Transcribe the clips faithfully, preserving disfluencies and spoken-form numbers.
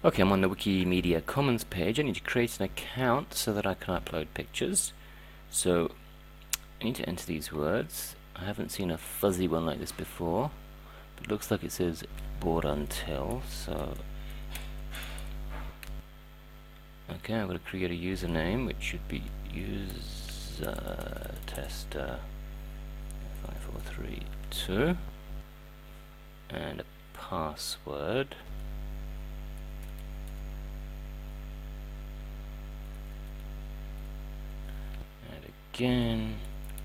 Okay, I'm on the Wikimedia Commons page. I need to create an account so that I can upload pictures. So I need to enter these words. I haven't seen a fuzzy one like this before, but it looks like it says board until. So okay, I'm going to create a username, which should be user tester five four three two, and a password. Again,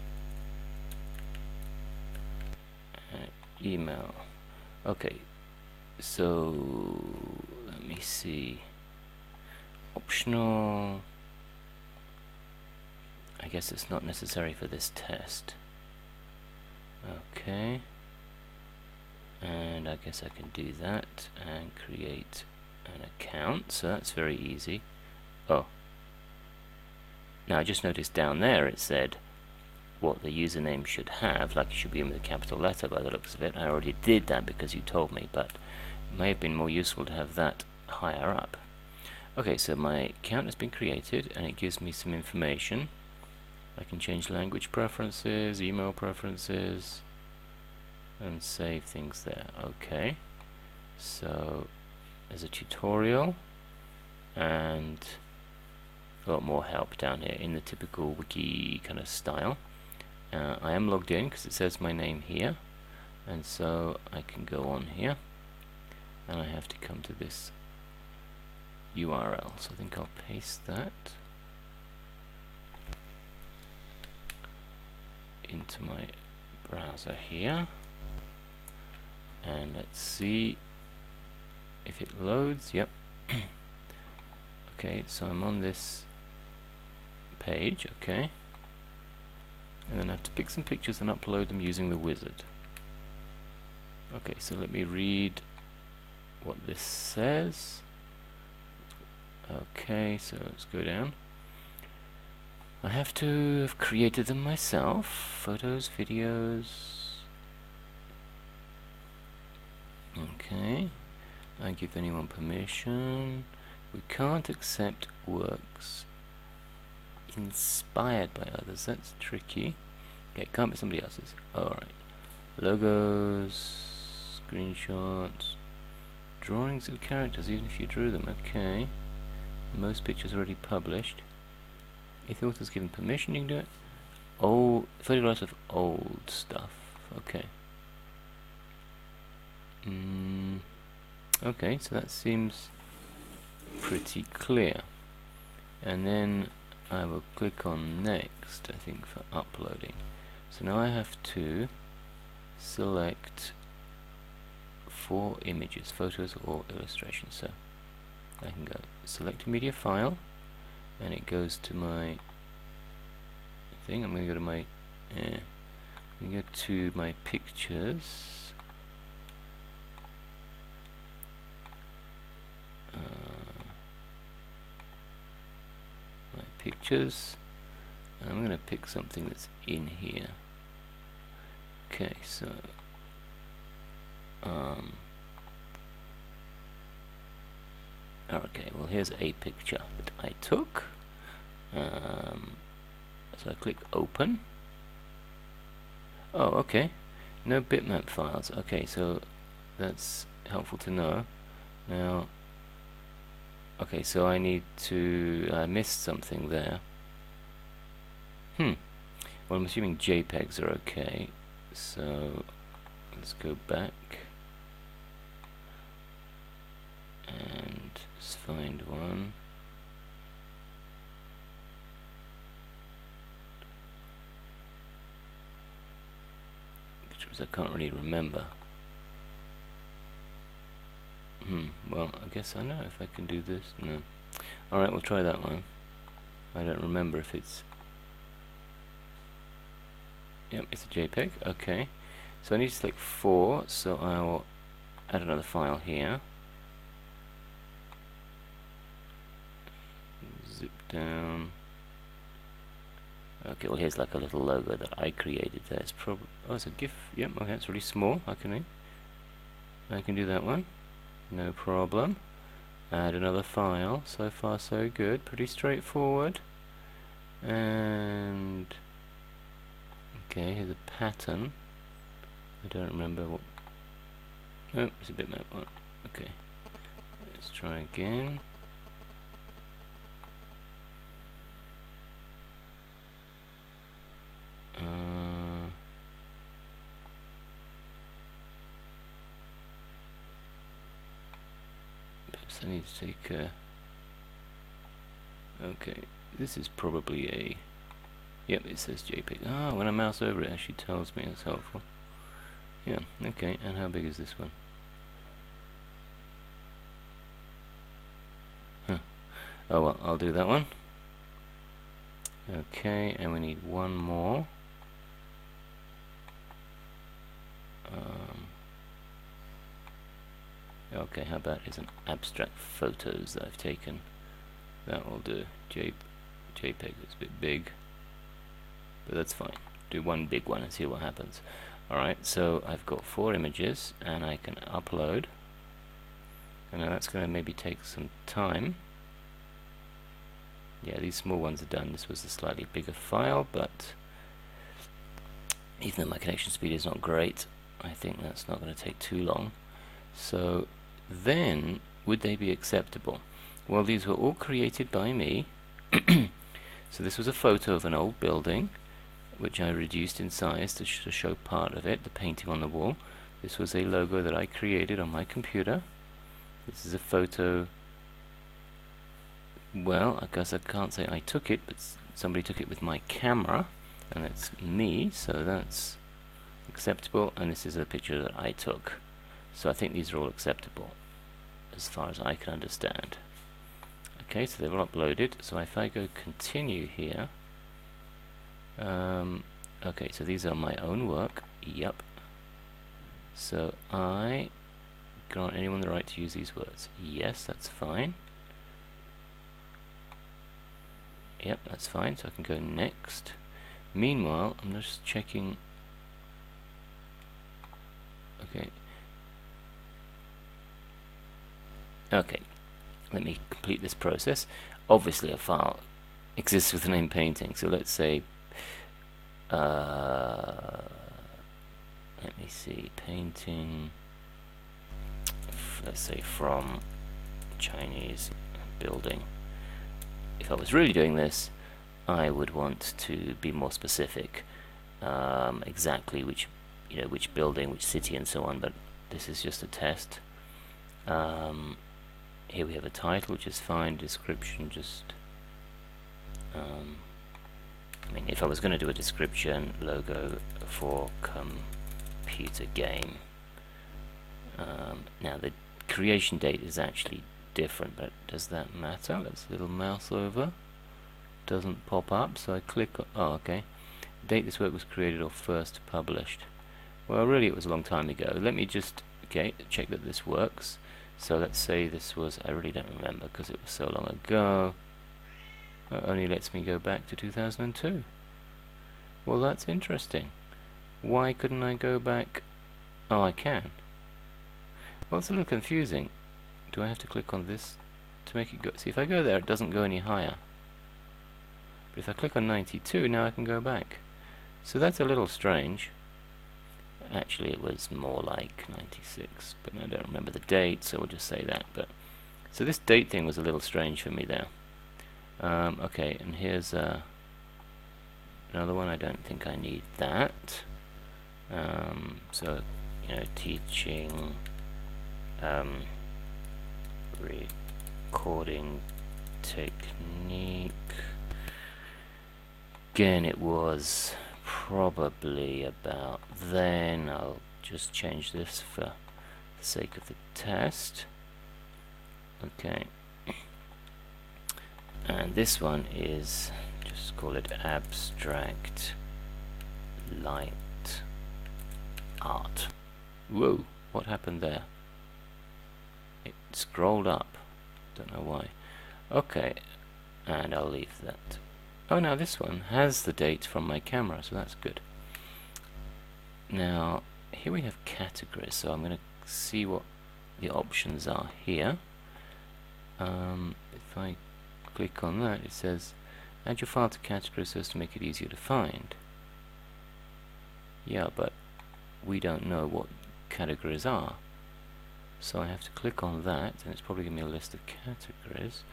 and email. Okay, so let me see. Optional. I guess it's not necessary for this test. Okay, and I guess I can do that and create an account. So that's very easy. Oh. Now I just noticed down there it said what the username should have, like it should be in with a capital letter by the looks of it. I already did that because you told me, but it may have been more useful to have that higher up. Okay, so my account has been created and it gives me some information. I can change language preferences, email preferences, and save things there. Okay, so there's a tutorial and a lot more help down here in the typical wiki kind of style. Uh, I am logged in because it says my name here, and so I can go on here and I have to come to this U R L, so I think I'll paste that into my browser here, and let's see if it loads. Yep. Okay, so I'm on this page. Okay, and then I have to pick some pictures and upload them using the wizard. Okay, so let me read what this says. Okay, so let's go down. I have to have created them myself. Photos, videos. Okay, I give anyone permission. We can't accept works inspired by others. That's tricky. Okay, it can't be somebody else's. Alright. Logos, screenshots, drawings of characters, even if you drew them. Okay. Most pictures already published. If the author's given permission, you can do it. Old photographs of old stuff. Okay. Mm, okay, so that seems pretty clear. And then I will click on next, I think, for uploading. So now I have to select four images, photos or illustrations. So I can go select a media file, and it goes to my thing. I'm going to go to my uh, I'm going to go to my pictures. Uh, my pictures. And I'm going to pick something that's in here. Okay, so um. Okay, well here's a picture that I took. Um, so I click open. Oh, okay. No bitmap files. Okay, so that's helpful to know. Now, okay, so I need to. I missed something there. Hmm. Well, I'm assuming JPEGs are okay. So let's go back and let's find one. Which I can't really remember. Hmm, well, I guess I know if I can do this. No. Alright, we'll try that one. I don't remember if it's... Yep, it's a JPEG. Okay. So I need to select four, so I'll add another file here. Zip down. Okay, well here's like a little logo that I created there. It's probably... Oh, it's a GIF. Yep, okay, it's really small. I can, I can do that one. No problem. Add another file. So far so good, pretty straightforward. And okay, here's a pattern. I don't remember what. Oh, it's a bitmap one. Okay, let's try again. Uh, perhaps I need to take a. Okay, this is probably a. Yep, it says JPEG. Ah, when I mouse over it, it actually tells me. That's helpful. Yeah, okay, and how big is this one? Huh. Oh well, I'll do that one. Okay, and we need one more. Um, okay, how about is an abstract photos that I've taken? That will do. J JPEG is a bit big, but that's fine. Do one big one and see what happens. Alright, so I've got four images and I can upload. And now that's going to maybe take some time. Yeah, these small ones are done. This was a slightly bigger file, but even though my connection speed is not great, I think that's not going to take too long. So then, would they be acceptable? Well, these were all created by me. So this was a photo of an old building, which I reduced in size to, sh to show part of it, the painting on the wall. This was a logo that I created on my computer. This is a photo. Well, I guess I can't say I took it, but somebody took it with my camera, and it's me, so that's acceptable. And this is a picture that I took. So I think these are all acceptable, as far as I can understand. Okay, so they're all uploaded. So if I go continue here, um, okay, so these are my own work. Yep. So I grant anyone the right to use these words. Yes, that's fine. Yep, that's fine. So I can go next. Meanwhile, I'm just checking. Okay. Okay. Let me complete this process. Obviously, a file exists with the name painting. So let's say, uh, let me see, painting. Let's say from Chinese building. If I was really doing this, I would want to be more specific, um, exactly which, you know, which building, which city, and so on. But this is just a test. Um, here we have a title, which is fine. Description, just. Um, I mean, if I was going to do a description, logo for computer game. Um, now the creation date is actually different, but does that matter? Let's little mouse over. Doesn't pop up, so I click. Oh, okay. Date this work was created or first published. Well, really, it was a long time ago. Let me just okay check that this works. So let's say this was. I really don't remember because it was so long ago. It only lets me go back to two thousand two. Well, that's interesting. Why couldn't I go back? Oh, I can. Well, it's a little confusing. Do I have to click on this to make it go? See, if I go there, it doesn't go any higher. But if I click on ninety-two, now I can go back. So that's a little strange. Actually, it was more like ninety-six, but I don't remember the date, so we'll just say that. But so this date thing was a little strange for me there. Um, okay, and here's uh, another one. I don't think I need that. Um, so, you know, teaching. Um, recording technique. Again, it was probably about then. I'll just change this for the sake of the test. Okay. And this one is, just call it abstract light art. Whoa, what happened there? It scrolled up. Don't know why. Okay, and I'll leave that. Oh, now this one has the date from my camera, so that's good. Now, here we have categories, so I'm going to see what the options are here. um, if I click on that, it says add your file to categories so as to make it easier to find. Yeah, but we don't know what categories are, so I have to click on that, and it's probably giving me a list of categories.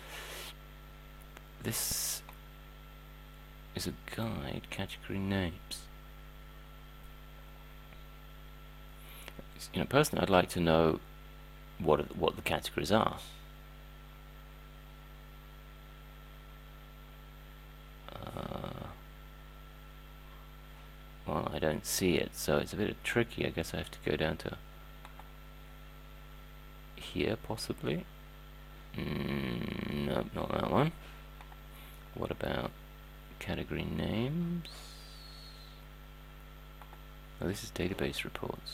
This is a guide, category names. You know, personally, I'd like to know what are, what the categories are. Uh, well, I don't see it, so it's a bit tricky. I guess I have to go down to here, possibly. Mm, nope, not that one. What about category names? Oh, this is database reports.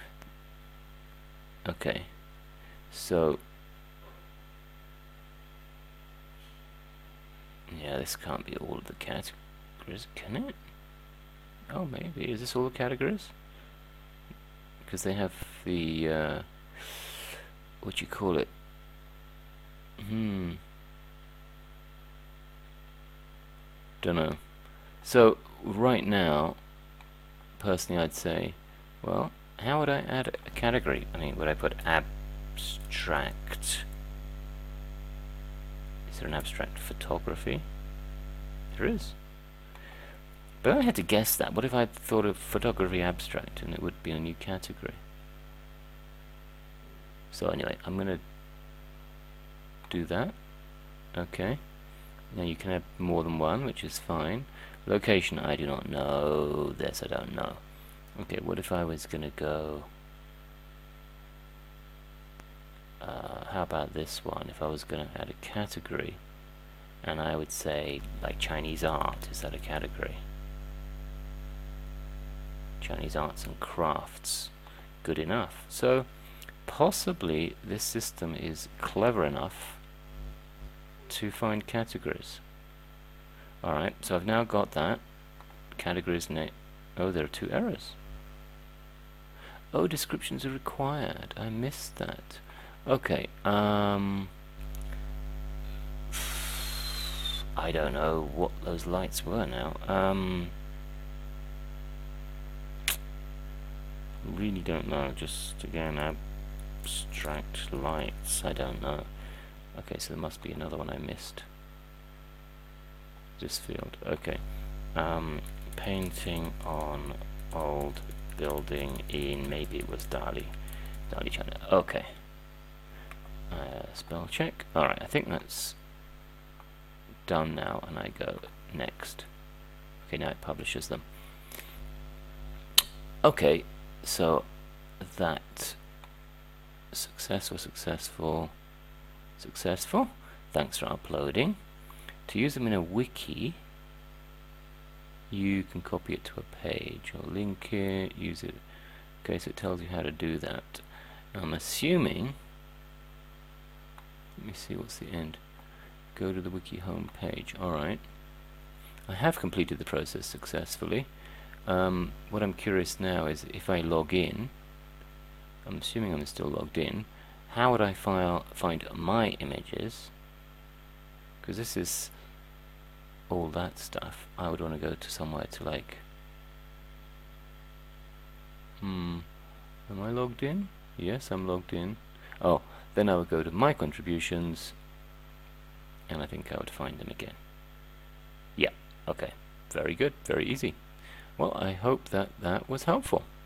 Okay, so yeah, this can't be all of the categories, can it? Oh, maybe. Is this all the categories? Because they have the uh, what you call it? Hmm. Don't know. So right now, personally, I'd say, well, how would I add a category? I mean, would I put abstract? Is there an abstract photography? There is. But I had to guess that. What if I thought of photography abstract and it would be a new category? So anyway, I'm going to do that. Okay. Now you can have more than one, which is fine. Location, I do not know. This, I don't know. Okay, what if I was going to go... Uh, how about this one? If I was going to add a category, and I would say, like, Chinese art, is that a category? Chinese arts and crafts. Good enough. So, possibly this system is clever enough to find categories. Alright, so I've now got that. Categories name. Oh, there are two errors. Oh, descriptions are required. I missed that. Okay, um... I don't know what those lights were now. Um... Really don't know. Just, again, abstract lights. I don't know. Okay, so there must be another one I missed. This field. Okay. Um, painting on old building in, maybe it was Dali. Dali, China. Okay. Uh, spell check. Alright, I think that's done now, and I go next. Okay, now it publishes them. Okay, so that successful, successful, successful. Thanks for uploading. To use them in a wiki, you can copy it to a page or link it, use it. Okay, so it tells you how to do that. I'm assuming, let me see what's the end. Go to the wiki home page. Alright. I have completed the process successfully. Um, what I'm curious now is if I log in, I'm assuming I'm still logged in, how would I file, find my images? Because this is all that stuff. I would want to go to somewhere to like, hmm, am I logged in? Yes, I'm logged in. Oh, then I would go to my contributions, and I think I would find them again. Yeah, okay, very good, very easy. Well, I hope that that was helpful.